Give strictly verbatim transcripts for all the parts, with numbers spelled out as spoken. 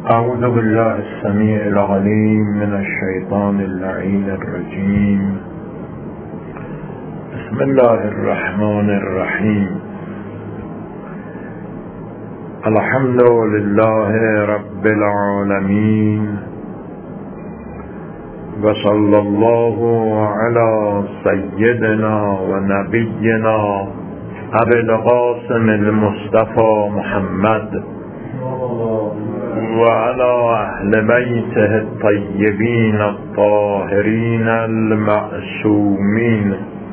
اعوذ بالله السمیع العلیم من الشیطان اللعین الرجیم. بسم الله الرحمن الرحیم. الحمد لله رب العالمین و صلی الله علی سیدنا و نبینا ابی القاسم المصطفى محمد و علی اهل بیته الطیبین الطاهرین المعصومین،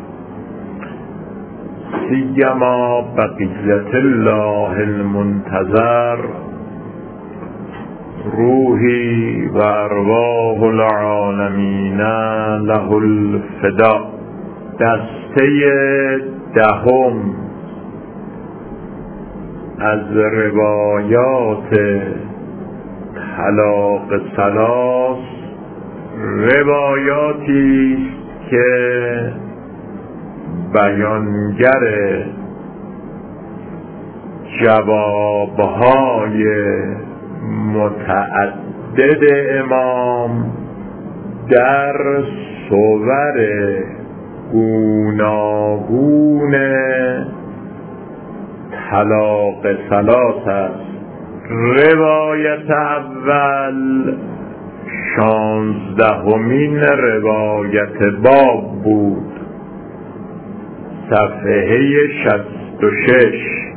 سیما بقیت الله المنتظر، روحی و ارواح العالمین له الفدا. دسته دهم از روایات طلاق ثلاث، روایاتی که بیانگر جوابهای متعدد امام در صور گوناگون طلاق ثلاث است. روایت اول شانزدهمین روایت باب بود، صفحه شصت و شش.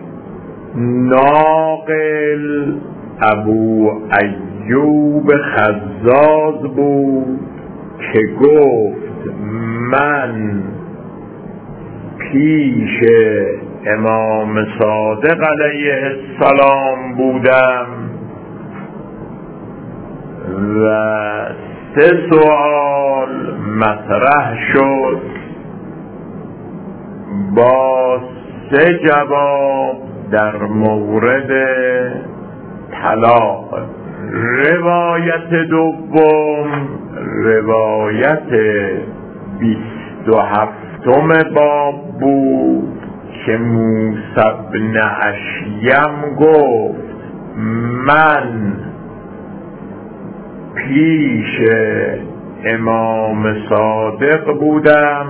ناقل ابو ایوب خزاز بود که گفت من پیش امام صادق علیه السلام بودم و سه سوال مطرح شد، با سه جواب در مورد طلاق. روایت دوم روایت بیست و هفتم باب بود که موسی بن اشیم گفت من پیش امام صادق بودم.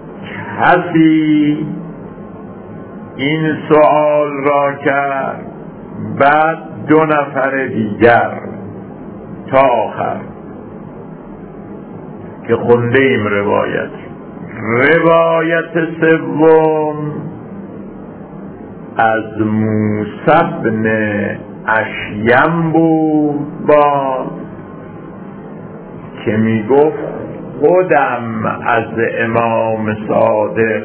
کسی این سوال را کرد، بعد دو نفر دیگر تا آخر که خونده ایم روایت. روایت سوم از موسی بن اشیم بود با که می گفت خودم از امام صادق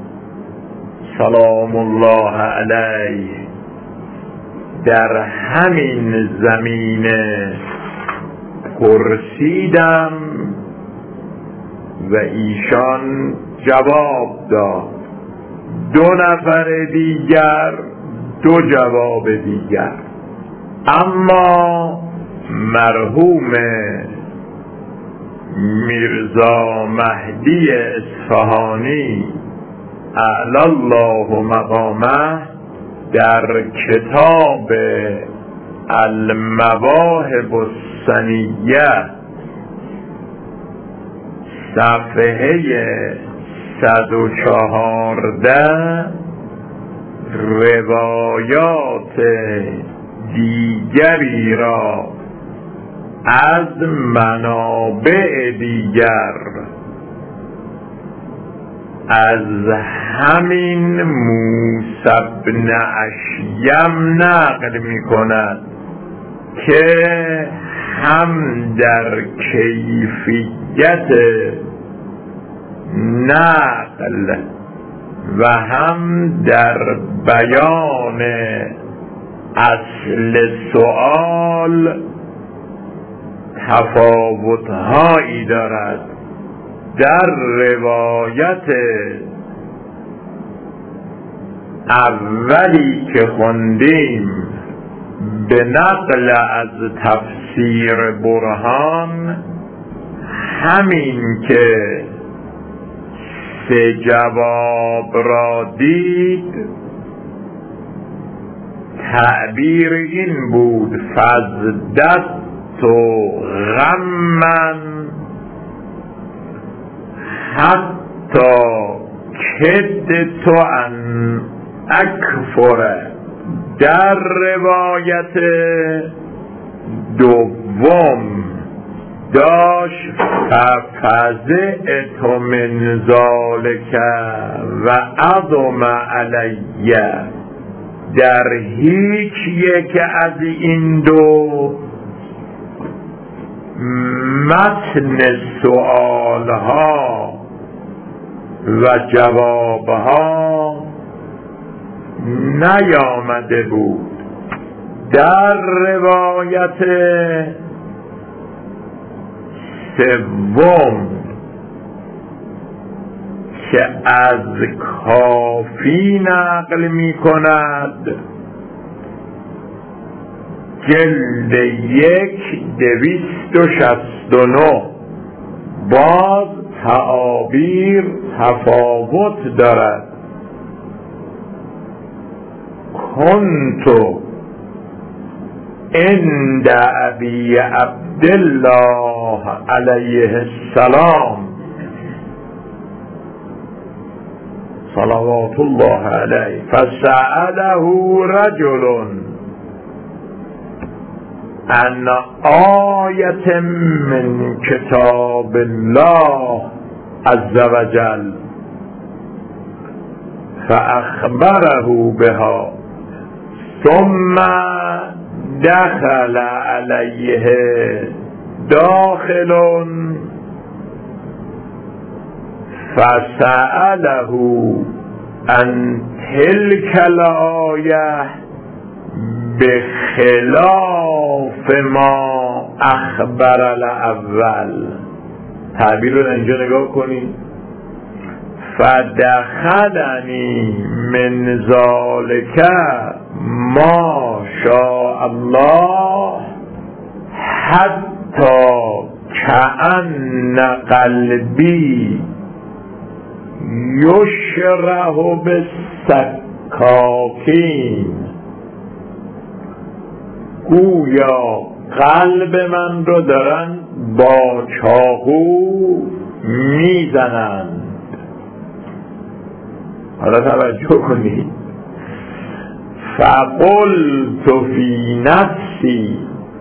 سلام الله علیه در همین زمینه پرسیدم و ایشان جواب داد. دو نفر دیگر دو جواب دیگر. اما مرحوم میرزا مهدی اصفهانی اعلی الله مقامه در کتاب المواهب السنیه صفحه صد و چهارده روایات دیگری را از منابع دیگر از همین موسی بن اشیم نقل می کند که هم در کیفیت نقل و هم در بیان اصل سؤال تفاوت‌هایی دارد. در روایت اولی که خوندیم به نقل از تفسیر برهان، همین که سه جواب را دید تعبیر این بود فزدت و غمن حتی کد تو ان اکفره. در روایت دوم داشت ففزع تو من ذالک و عظم علیه. در هیچ یک از این دو متن سؤالها و جوابها نیامده بود. در روایت سوم که از کافی نقل می کند جلد یک دویست و شصت و نه باز تعابیر تفاوت دارد. کنتو عند ابی عبدالله علیه السلام صلوات الله علیه فسأله رجل عن آیة من کتاب الله عز وجل فأخبره بها ثم دخل علیه داخل فسأله عن تلك الآیه بخلاف ما اخبر الاول. تعبیر رو اینجا نگاه کنید. فدخلنی من ذالک ما شاء الله حتی کأن قلبی یشرح بالسکاکین. گویا قلب من رو دارن با چاقو میزنند. حالا توجه کنید. فقلت فی نفسی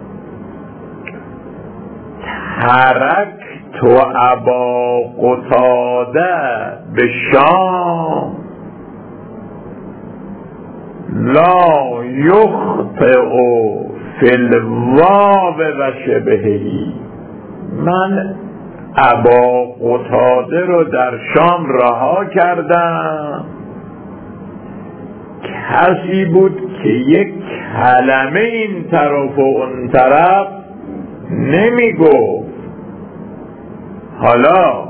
ترکت ابا قتاده به شام لا یخطئ فی الواو و شبهی. من ابا قتاده رو در شام رها کردم. کسی بود که یک کلمه این طرف و اون طرف نمی گفت. حالا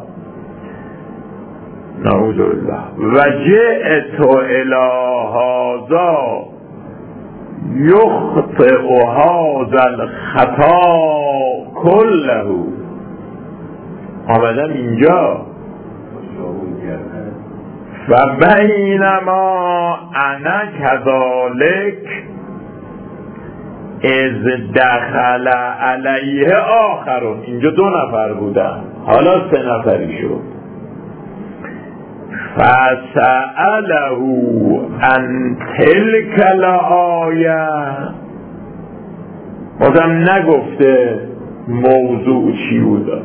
نعوذ بالله و جئت الی هذا یخطئ هذا الخطا کله. آمدم اینجا و بینما انا کذالک از دخل علیه آخرون. اینجا دو نفر بودن، حالا سه نفری شد. فسأله عن تلک الآیه. بازم نگفته موضوع چی بود.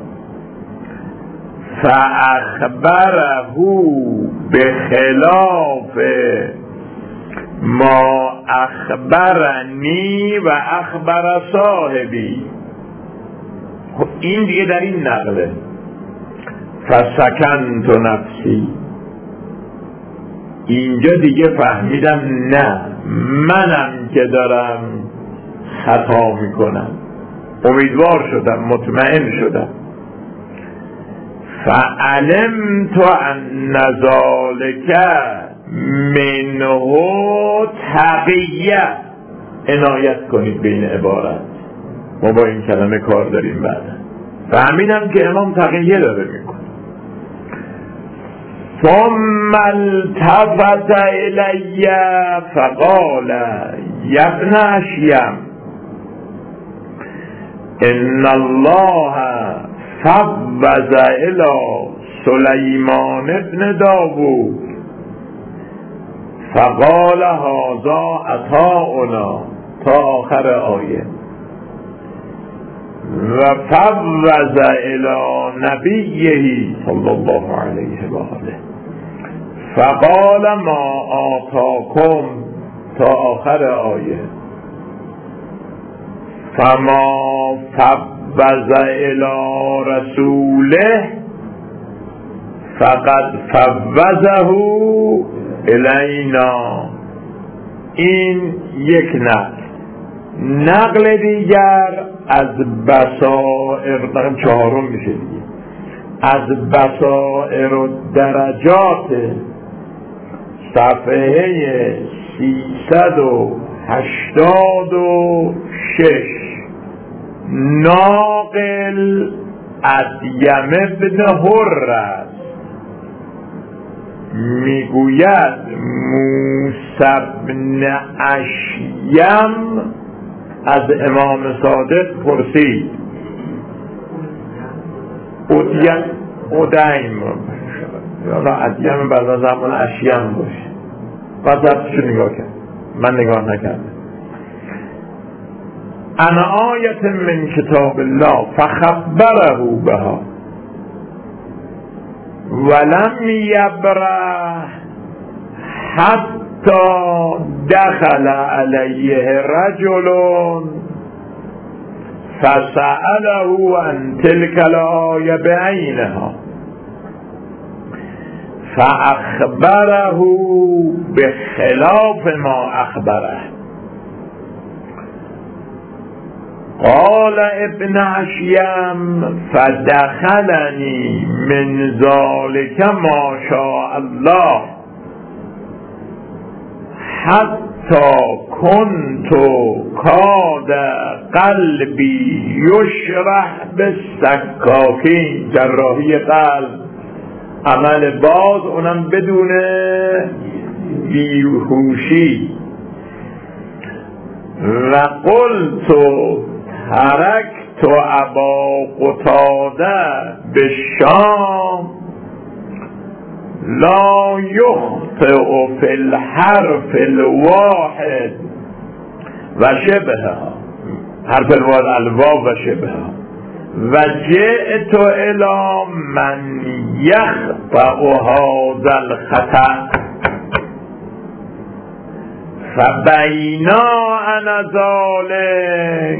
فاخبره بخلاف ما اخبرنی و اخبر صاحبی. خب این دیگه در این نقله. فسکنت نفسی. اینجا دیگه فهمیدم نه، منم که دارم خطا میکنم. امیدوار شدم، مطمئن شدم. فعلمت ان ذلک منه تقیه. عنایت کنید به این عبارت، ما با این کلمه کار داریم. بعد فهمیدم که امام تقیه داره میکنه. ثم التفت الی فقال یبن اشیم ان الله فوض الی سلیمان ابن داوود فقال هذا عطاؤنا تا آخر آیه. و فوض الی نبیه صلی الله علیه و آله فقال ما آتاکم تا آخر آیه. فما فوض الی رسوله فقد فوضه الینا. این یک نقل. نقل دیگر از بصائر چهارم میشه دیگه، از بصائر و درجات صفحه سیصد و هشتاد و شش ناقل ادیم ابن حر است. میگوید موسی بن اشیم از امام صادق پرسید ادیم ادیم یا ادیم بعد از زمان اشیم باشه. وضعتشو نگاه کرد، من نگاه نکردم. انا آیت من کتاب الله فخبره بها ولم یبره حتی دخل علیه رجل فسأله عن تلك الآیه بعینها فاخبره بخلاف ما اخبره. قال ابن اشیم فدخلنی من ذلك ما شاء الله حتی کنت کاد قلبی یشرح بالسکاکین. جراحی قلب عمل باز، اونم بدون بیهوشی. و قلت ترکت ابا قتاده به شام لا یخطئ فی الحرف الواحد و شبهها، حرف الواحد الواو و شبهها. و جئت الی من یخطئ هذا الخطأ فبینا انا ذلک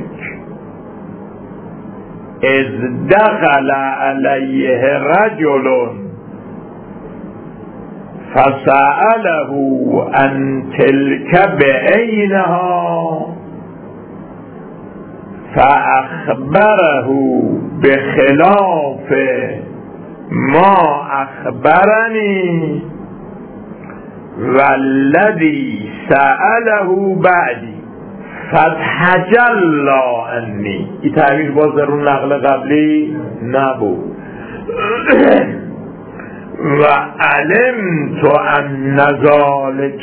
اذ دخل علیه رجل فسأله عن تلك بعینها فاخبره بخلاف ما اخبرنی والذی سأله بعدی فتحجل عنی. این تعبیر باز در اون نقل قبلی نبود. و علمت ان ذلک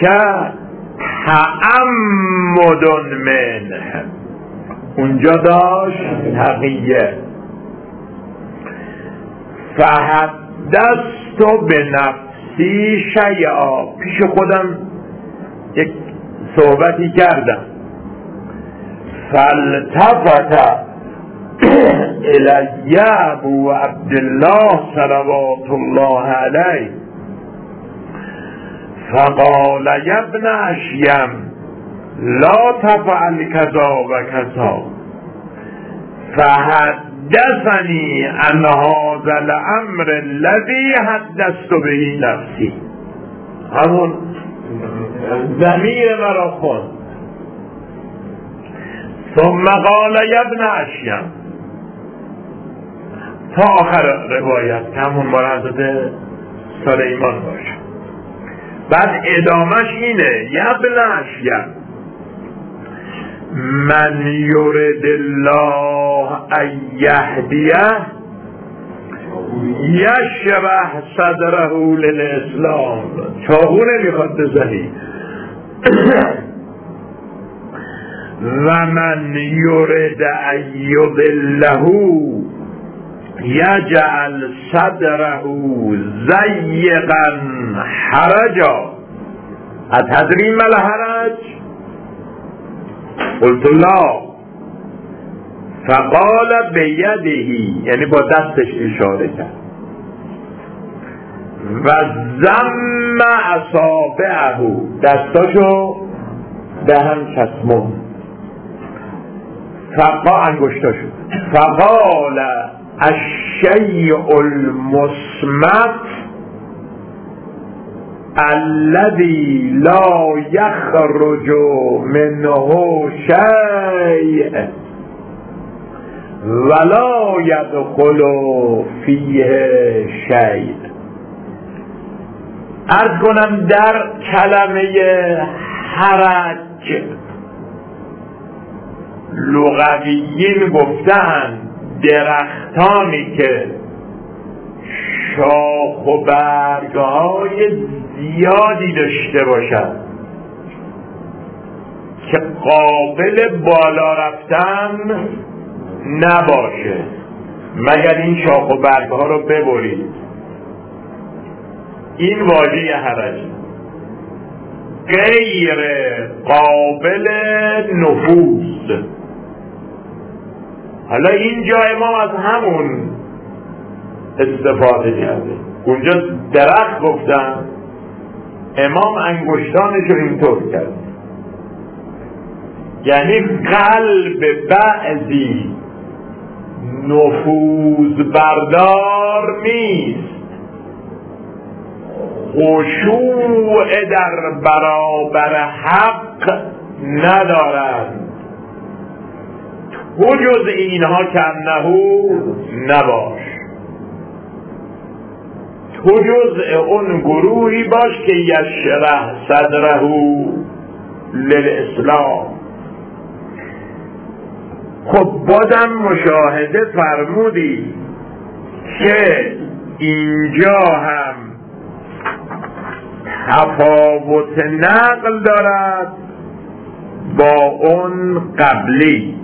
تعمد منه، اونجا داشت تقیه. فحدثت به نفسی شیئا، پیش خودم یک صحبتی کردم. فالتفت الی ابو عبدالله صلوات الله علیه فقال یا ابن اشیم لا تفعل کذا و کذا فحدثنی عن هذا الامر الذي حدثت به نفسی. همون ضمیر مرا خواند. ثم قال یا ابن اشیم تا آخر روایت همون بار حضرت سلیمان باشه. بعد ادامش اینه یا ابن اشیم من یرد الله ان یهدیه یشرح صدره للاسلام. چاقو نمیخواد بزنی. و من یرد ان یضله یجعل صدره ضیقا حرجا اتدری ما الحرج قلت لا فقال بیدهی، یعنی با دستش اشاره کرد، و ضم اصابعه، دستاشو به هم چسبون، فقا انگشتاشو، فقال الشیء المصمت الذي لا يخرج منه شیء ولا يدخل فیه شیء. عرض کنم در کلمه حرج لغویین گفتن درختانی که شاخ و برگهای زیادی داشته باشد که قابل بالا رفتن نباشه مگر این شاخ و برگها رو ببرید. این واژه حرج غیر قابل نفوذ. حالا اینجا امام از همون استفاده کرده. اونجا درخت گفتن، امام انگشتانش رو اینطور کرد، یعنی قلب بعضی نفوذ بردار نیست، خشوع در برابر حق ندارند، تو جز اینها کنهو نباش، تو جز اون گروهی باش که یشرح صدره للاسلام. خب بازم مشاهده فرمودی که اینجا هم تفاوت نقل دارد با اون قبلی.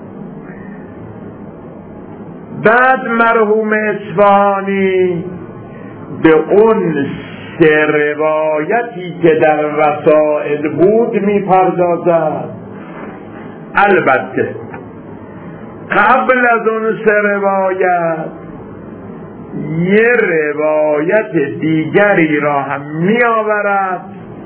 بعد مرحوم اصفهانی به اون سه روایتی که در وسائل بود میپردازد. البته قبل از اون سه روایت یه روایت دیگری را هم می آورد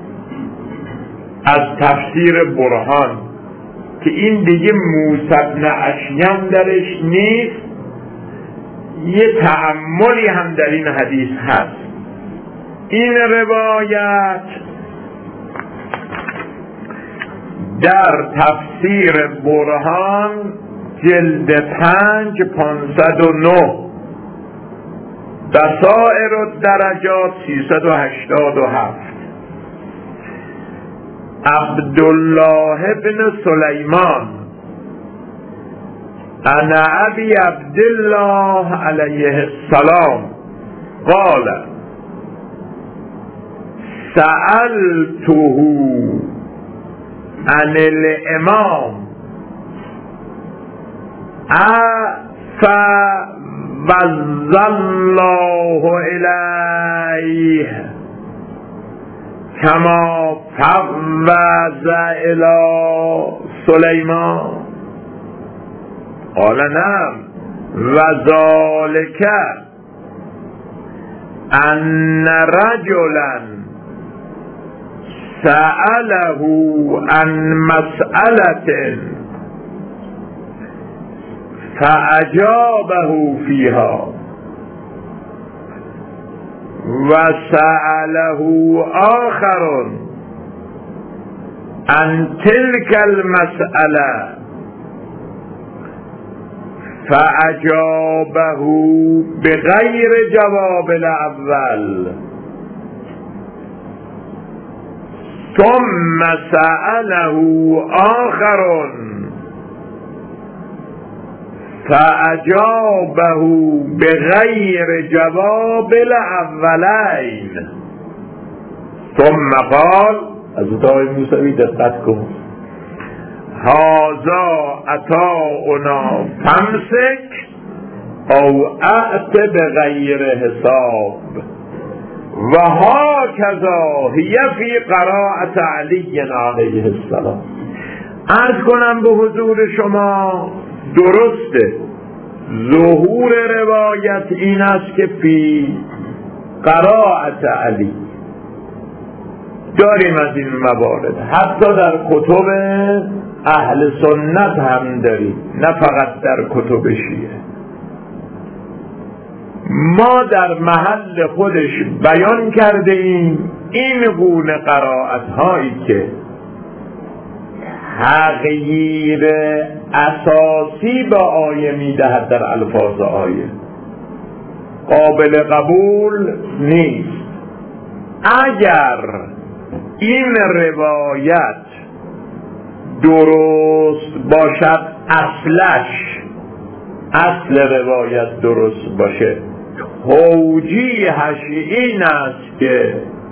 از تفسیر برهان که این دیگه موسی بن اشیم درش نیست، یه تأملی هم در این حدیث هست. این روایت در تفسیر برهان جلد پنج پانصد و نه، بصائر الدرجات سیصد و هشتاد و هفت، عبدالله بن سلیمان عن ابی عبدالله علیه السلام قال سألته عن الامام فوض الله الیه کما فوض الی سلیمان قال نعم وذلك ان رجلا سأله عن مسألة فأجابه فيها وسأله آخر عن تلك المسألة فأجابه بغير جواب الأول ثم سأله آخر فأجابه بغير جواب الأولين ثم قال از اتاقی موسوی دقت کن هازا عطاؤنا فامسک او اعط بغیر حساب و هاکذا هی فی قراءت علی علیه السلام. عرض کنم به حضور شما درسته ظهور روایت این است که فی قراءت علی داریم از این موارد، حتی در کتب اهل سنت هم داریم، نه فقط در کتب شیعه. ما در محل خودش بیان کرده ایم این گونه قرائت هایی که تغییر اساسی به آیه میدهد در الفاظ آیه قابل قبول نیست. اگر این روایت درست باشد، اصلش اصل روایت درست باشه، توجیهش این است که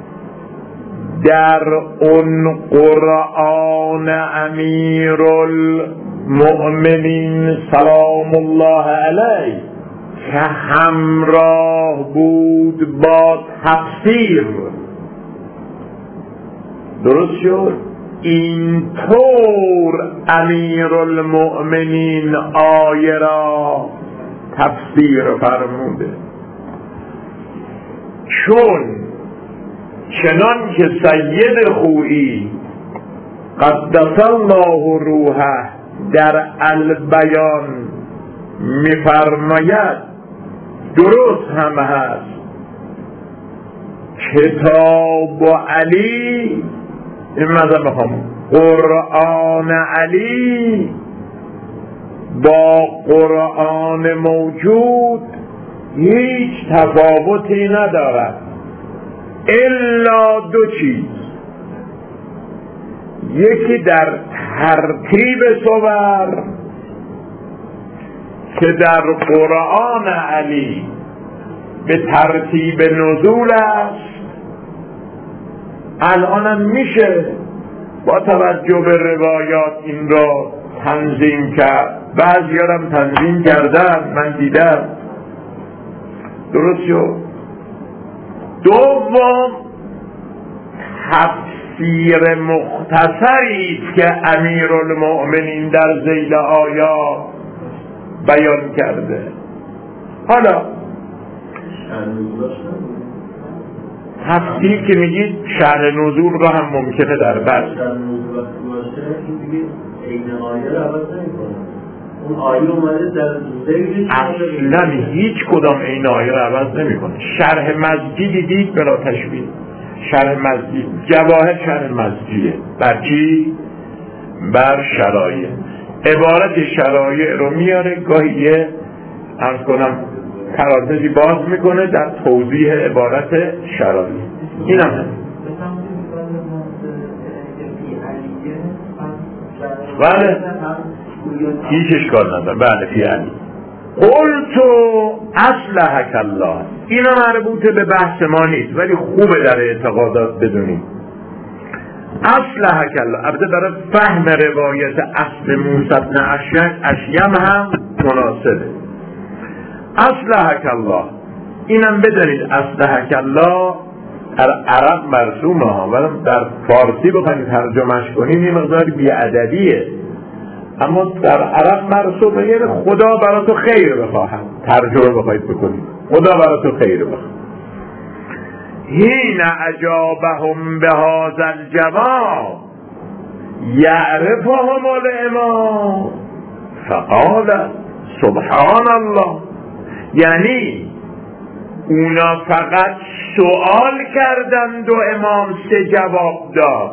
در اون قرآن امیر المؤمنین سلام الله علیه که همراه بود با تفسیر، درست شد؟ اینطور امیر المؤمنین آیه را تفسیر فرموده، چون چنان که سید خویی قدس الله روحه در البیان میفرماید درست هم هست، کتاب علی، این مذهب میخوام، قرآن علی با قرآن موجود هیچ تفاوتی ندارد الا دو چیز، یکی در ترتیب صور که در قرآن علی به ترتیب نزول است، الانم میشه با توجه به روایات این را تنظیم کرد، بعضی هم تنظیم کردن، من دیدم، درست شد. دوم تفسیر مختصری است که امیرالمؤمنین در ذیل آیات بیان کرده. حالا تفسیر که میگید شأن نزول را هم ممکنه در بس اصلا هیچ کدام این آیه را عوض نمی کنه. شرح مزجی دیدید بلا تشبیه، شرح مزجی جواهر شرح مزجیه بر چی؟ بر شرایع، عبارت شرایع رو میاره، گاهی یه عرض کنم پرانتزی باز میکنه در توضیح عبارت شرایع. این هم هست. بله هیچ اشکال نداره. بله فی علی قلتو اصلحک الله، اینا مربوطه به بحث ما نیست ولی خوبه در اعتقادات بدونیم. اصلحک الله البته برای فهم روایت اصل موسی بن اشیم هم مناسبه. اصلحک الله اینم بدانید، اصلحک الله در عرب مرسومه ها، ولی در فارسی بخواید ترجمهش کنید این مقدار بی‌ادبیه، اما در عرب مرسومه، یعنی خدا برای تو خیر بخواهم، ترجمه بخواید بکنید خدا برای تو خیر بخواهم. هین اجابهم به هذا الجواب یعرفهم الامام فقال سبحان الله، یعنی اونا فقط سوال کردند و امام سه جواب داد.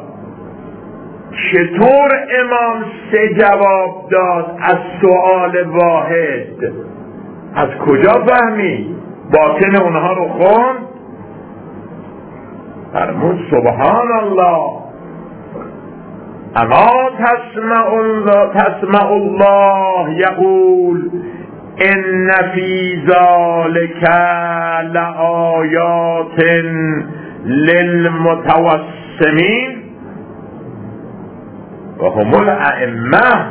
چطور امام سه جواب داد از سوال واحد؟ از کجا فهمی؟ باطن اونها رو خوند، فرمود سبحان الله اما تسمع الله تسمع الله یقول ان فی ذلک لآیات للمتوسمین. و هم الائمه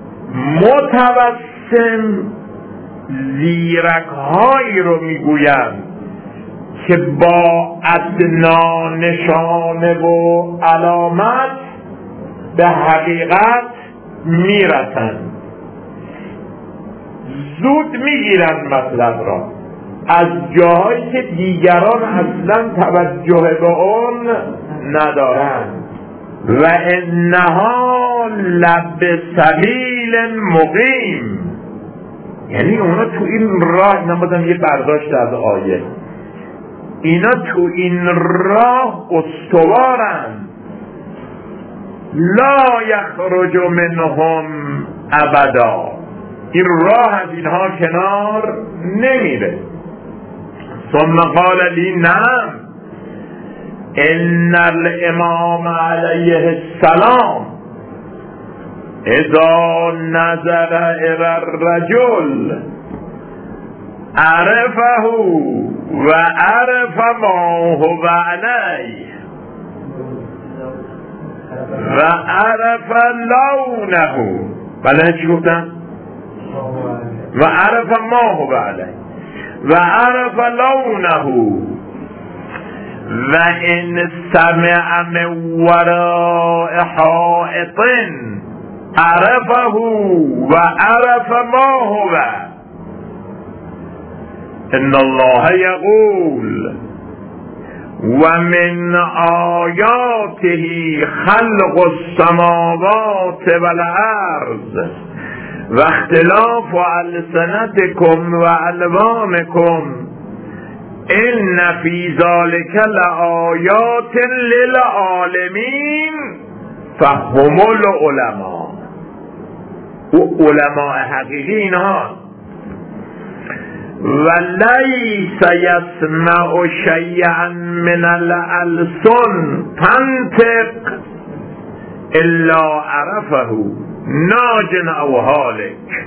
متوسم زیرک هایی رو میگویند که با ادنا نشانه و علامت به حقیقت میرسند، زود میگیرند مطلب را از جاهایی که دیگران اصلا توجه به اون ندارند. و انها لب سبیل مقیم، یعنی اونا تو این راه، نمازم یه برداشت از آیه، اینا تو این راه استوارند، لا یخرج منهم ابدا، این راه از اینها کنار نمیره. ثم قال لی نعم ان الامام علیه السلام اذا نظر الى الرجل عرفه و عرف ما هو علیه و عرف لونه، بله چی گفتن؟ و عرف ما هو علیه و عرف لونه و ان سمع من وراء حائط عرفه و عرف ما هو. ان الله یقول و من آیاته خلق السماوات والارض و اختلاف السنتکم و الوانکم ان فی ذلک لآیات للعالمین فهم العلماء. او علماء حقیقی اینها. و لیس یسمع شیئا من الالسن تنطق الا عرفه ناجن او هالک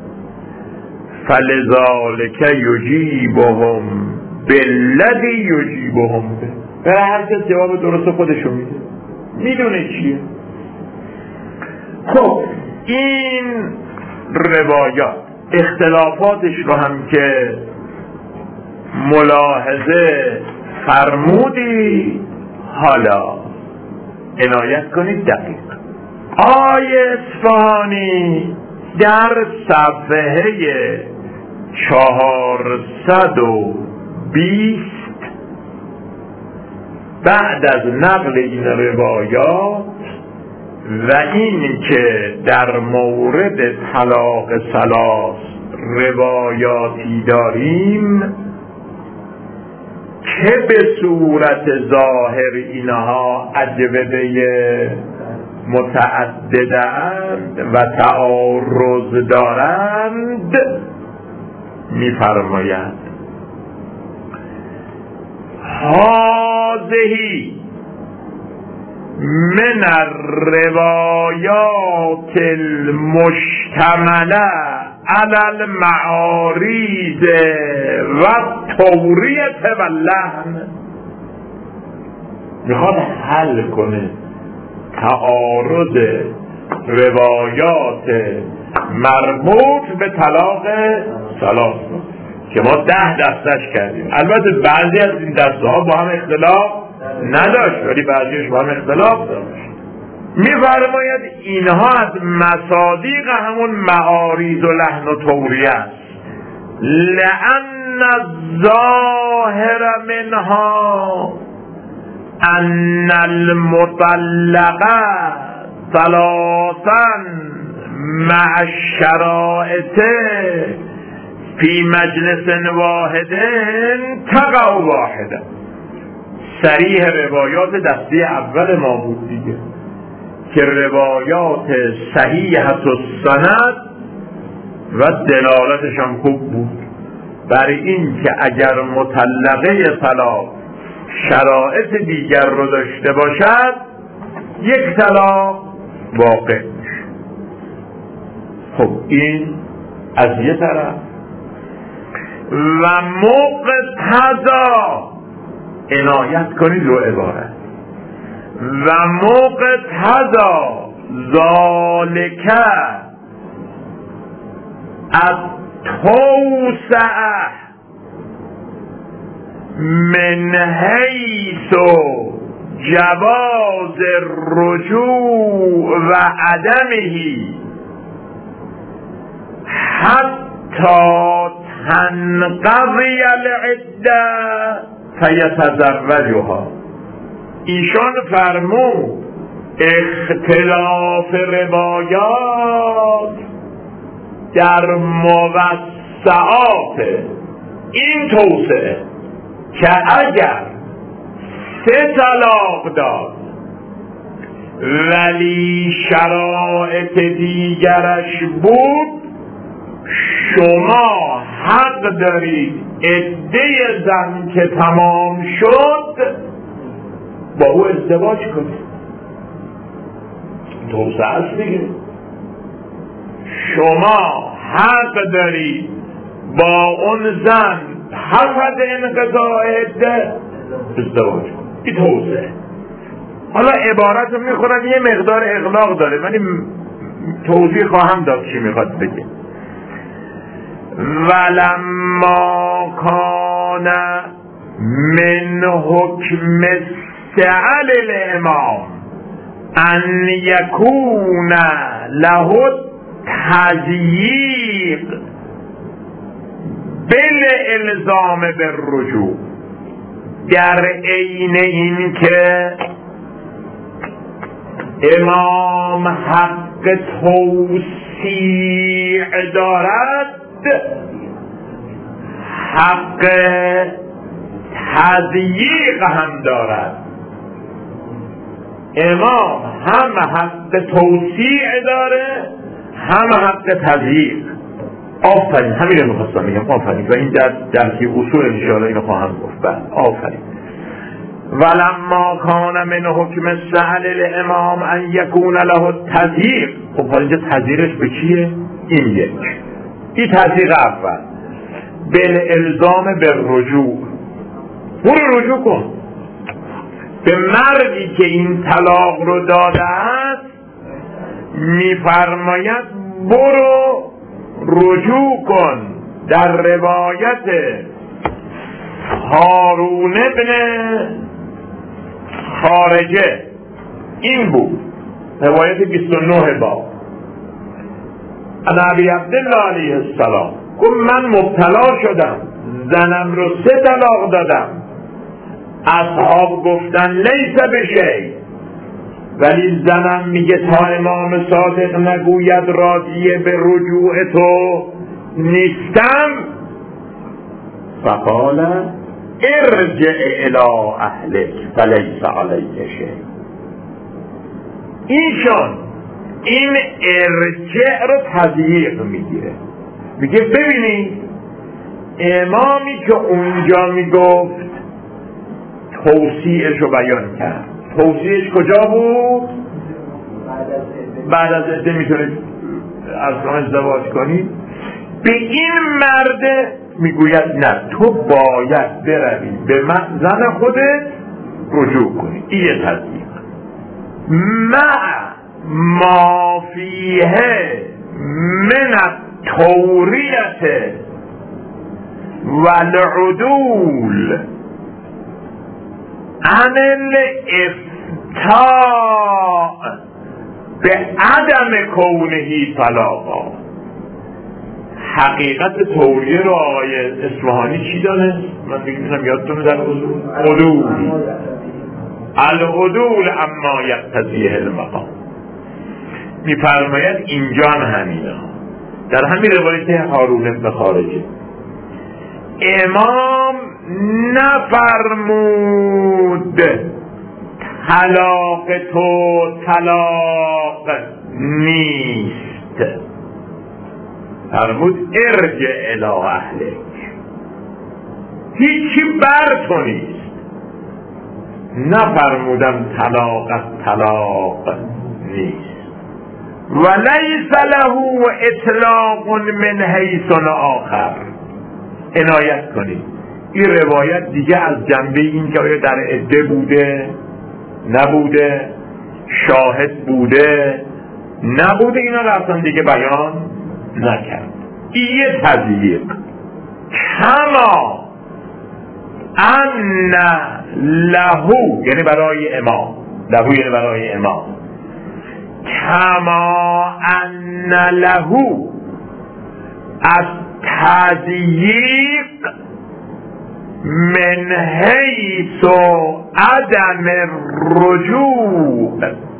فلذلك یجیبهم بالذی یجیبهم به. برای هر کس جواب درست خودشو میده، میدونه چیه. خب این روایات اختلافاتش رو هم که ملاحظه فرمودی، حالا عنایت کنید دقیق. آیه اصفهانی در صفحه چهارصد و بیست بعد از نقل این روایات و این که در مورد طلاق ثلاث روایاتی داریم که به صورت ظاهر اینها اجوبه متعددند و تعارض دارند، می‌فرماید هذه من الروایات المشتمله علی المعارض و توریت و لحن. میخواد حل کنه تعارض روایات مربوط به طلاق ثلاث که ما ده دستش کردیم. البته بعضی از این دسته ها با هم اختلاف نداشت ولی بعضیش با هم اختلاف داشت. می‌فرماید اینها از مصادیق همون معارض و لحن و توریه است. لأن الظاهر منها ان المطلقه ثلاثا مع الشرائط فی مجلس واحد تقع واحده. صریح روایات دسته اول ما بود دیگه که روایات صحیحه السند و دلالتش هم خوب بود برای این که اگر مطلقه طلاق شرایط دیگر رو داشته باشد یک طلاق واقع میشه. خب این از یه طرف. و مقتضا، عنایت کنید رو عبارت، و مقتضا ذالک التوسعه من حیث جواز الرجوع و عدمه حتی تنقضی العده فیتزوجها. ایشان فرمود اختلاف روایات در موسعات این توسعه که اگر سه طلاق داد ولی شرایط دیگرش بود، شما حق دارید عده زن که تمام شد با او ازدواج کنید. توسعه است دیگه. شما حق دارید با اون زن حفظ انقضاء عده ازدواج کنید. این توسعه. حالا عبارت رو میخورن یه مقدار اغلاق داره، ولی توضیح خواهم داد چی میخواد بگه. ولما کان من حکم سعل الامام ان یکون له تضییق بالالزام بالرجوع، در عین این که امام حق توسیع دارد، حق تضییق هم دارد. امام هم حق توسیع داره هم حق تضییق. آفرین، همین رو میخواستم میگم. آفرین. و این در درسی اصول انشاءالله اینو خواهم گفت. آفرین. ولما کان من حکم سهل الامام ان یکون له تضییق. خب حالا اینجا تضییقش به چیه؟ این یک این تضییق اول بالالزام بالرجوع. برو رجوع کن به مردی که این طلاق رو داده است. میفرماید برو رجوع کن. در روایت هارون ابن خارجه این بود، روایت بیست و نه باب. از ابی عبدالله علیه السلام گفت من مبتلا شدم، زنم رو سه طلاق دادم. اصحاب گفتن لیس بشی، ولی زنم میگه تا امام صادق نگوید راضیه به رجوع تو نیستم. فقال ارجع الى اهلک فلیس علیک شیء. ایشان این ارجع رو تضییق میگیره، میگه ببینید امامی که اونجا میگفت توصیعش رو بیان کرد، توصیعش کجا بود؟ بعد از عده میتونید اصلا ازدواج کنید. به این مرد میگوید نه، تو باید بروی به زن خودت رجوع کنی. این تصدیق مع ما فیه من التوریت و العدول عن الافتاء به عدم کونه طلاقا. حقیقت توریه رو آقای اصفهانی چی دانست؟ من میگم یادتون در عدول عدول العدول اما یقتضیه المقام. میفرماید اینجا هم همینه، در همین روایت هارون ابن خارجه امام نفرمود طلاق تو طلاق نیست، فرمود ارجع الی اهلک، هیچی بر تو نیست. نفرمودم طلاق طلاق نیست. ولیس له اطلاق من حیث آخر. عنایت کنید این روایت دیگه از جنبه این که آیا در عده بوده نبوده، شاهد بوده نبوده، اینا رفتن دیگه بیان نکرد. یه تضییق. کما ان لهو، یعنی برای امام، لهو یعنی برای امام، کما ان لهو از تضییق من حیث عدم الرجوع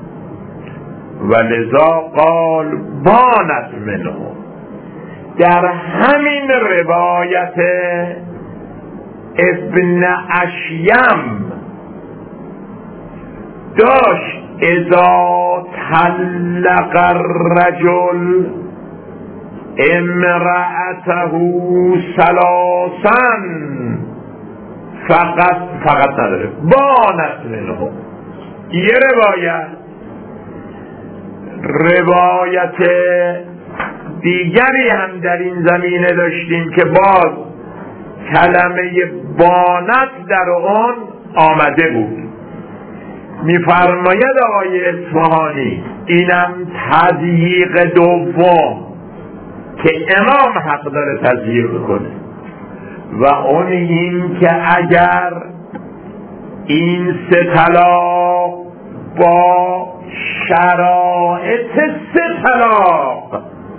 ولذا قال بانت منه. در همین روایت ابن اشیم داشت اذا طلق الرجل امرأته ثلاثا فقط فقط نداره بانت منه. یه روایت روایت دیگری هم در این زمینه داشتیم که باز کلمه بانت در آن آمده بود. میفرماید آقای اصفهانی اینم تضییق دوم که امام حق داره تضییق کنه و اون این که اگر این سه طلاق با شرایط سه طلاق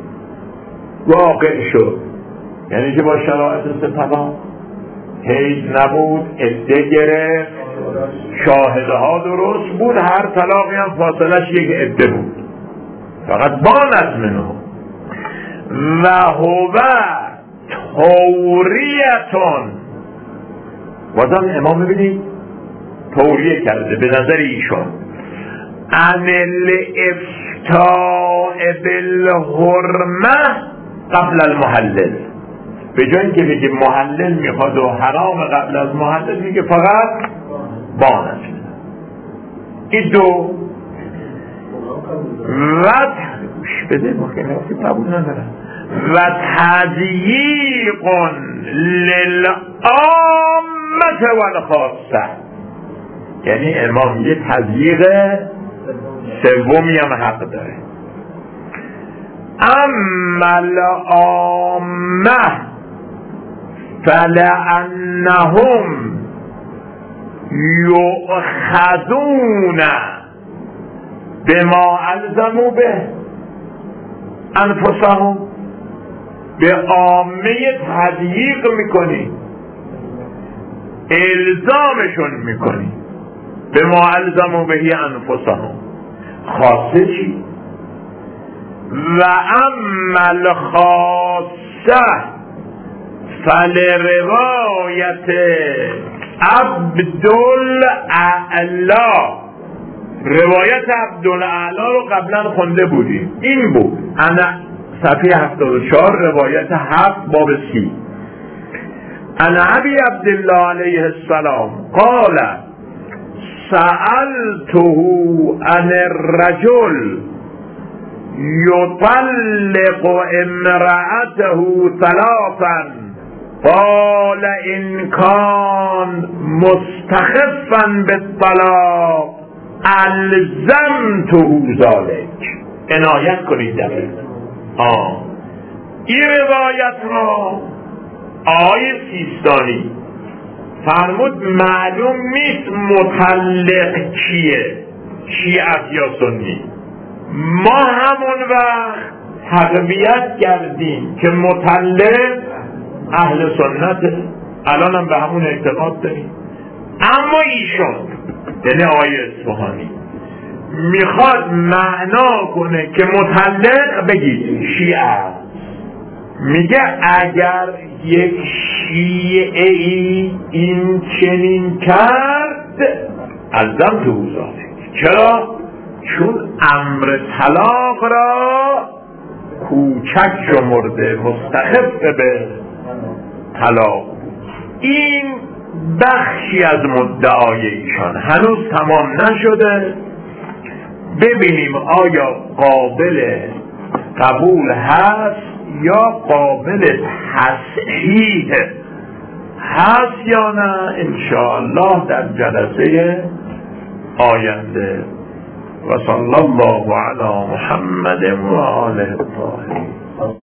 واقع شد، یعنی که با شرایط سه طلاق حیض نبود، عده گرفت، شاهده ها درست بود، هر طلاقی هم فاصلش یک عده بود، فقط بانت منه و هو توریتون. بازم امام ببینید توریه کرده به نظر ایشون عن الافتاء بالحرمه قبل المحلل، به جای اینکه بگه محلل میخواد و حرام قبل از محلل میگه فقط بانت. این دو و بده مخیلی قبول ندارم و تضییق للعامة والخاصة، یعنی امام یه تضییق سومی هم حق داره. اما العامة فلأنهم یؤخذون بما الزموا به انفسهم، به عامه تضییق میکنی، الزامشون میکنی به ما الزموا به انفسهم. خاصه چی؟ و اما الخاصه فلروایت عبدالعلا، روایت عبدالعلا رو قبلا خونده بودیم، این بود انا صفحه هفتاد و چهار روایت هفت باب سی. انا ابی عبدالله علیه السلام قال سألته عن الرجل يطلق امرأته ثلاثا قال ان كان مستخفا بالطلاق الزمته ذلك. عنایت کنید دقیق. آه این روایت را آیه سیستانی فرمود معلوم نیست مطلق کیه، شیعه یا سنی. ما همون وقت تقویت کردیم که مطلق اهل سنته، الان هم به همون اعتقاد داریم. اما ایشون یعنی آیه اصفهانی میخواد معنا کنه که مطلق بگید شیعه، میگه اگر یک شیعه ای این چنین کرد الزم تو اوزاره. چرا؟ چون امر طلاق را کوچک شمرده، مستخف به طلاق. این بخشی از مدعای ایشان هنوز تمام نشده، ببینیم آیا قابل قبول هست یا قابل تصحیح هست یا نه. انشاءالله در جلسه آینده و صلی الله علی محمد و آله الطاهرین.